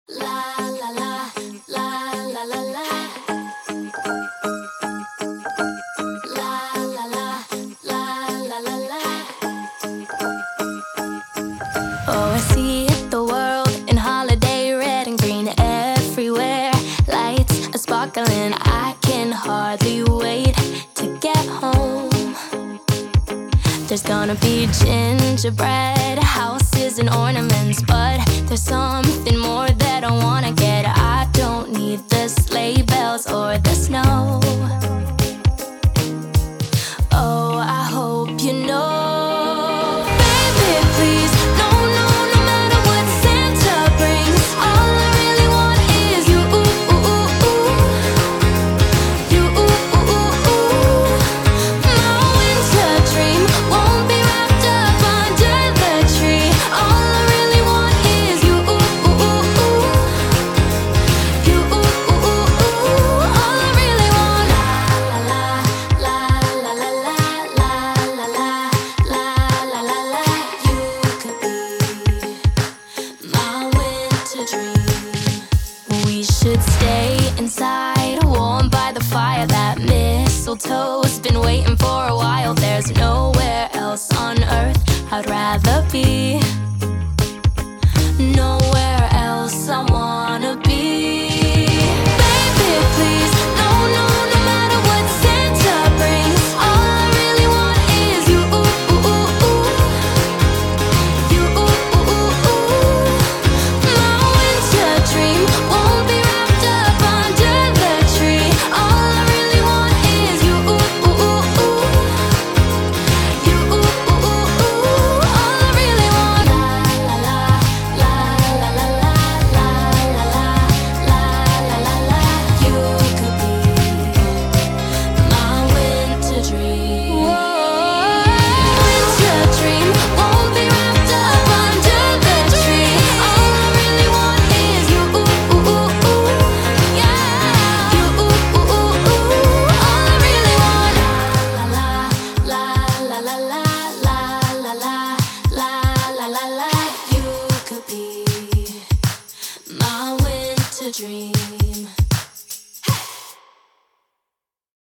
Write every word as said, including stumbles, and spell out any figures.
La la la, la la la la. La la la, la la la la. Oh, I see the world in holiday red and green everywhere. Lights are sparkling, I can hardly wait to get home. There's gonna be gingerbread houses and ornaments, but there's something more that I wanna get. I don't need the sleigh bells or the snow. Oh, I hope you know, baby, please, no, no, no matter what Santa brings, all I really want is you. Ooh, ooh, ooh, ooh. You, ooh, ooh, ooh, ooh. My winter dream won't be wrapped up under the tree. All I really want is you. Ooh, ooh, ooh, ooh. You, ooh, ooh, ooh, ooh. All I really want. La la la la la la la la la la la la. You could be my winter dream. We should stay inside, warm by the fire. That mistletoe's been waiting for a while. There's nowhere else on earth I'd rather be. Nowhere else I wanna be. Baby, please, no, no, no matter what Santa brings, all I really want is you. Ooh, ooh, ooh, ooh. You, ooh, ooh, ooh, ooh. My winter dream won't be wrapped up under the tree. All I really want is you. Ooh, ooh, ooh, ooh. You, ooh, ooh, ooh, ooh. All I really want. La la la la la la la la la la la la la. You could be my winter dream. Winter dream won't be wrapped up under the tree. All I really want is you. Ooh, ooh, ooh, ooh. Yeah. You, ooh, ooh, ooh, ooh. All I really want. La la la la la la la la la la la la. You could be my winter dream.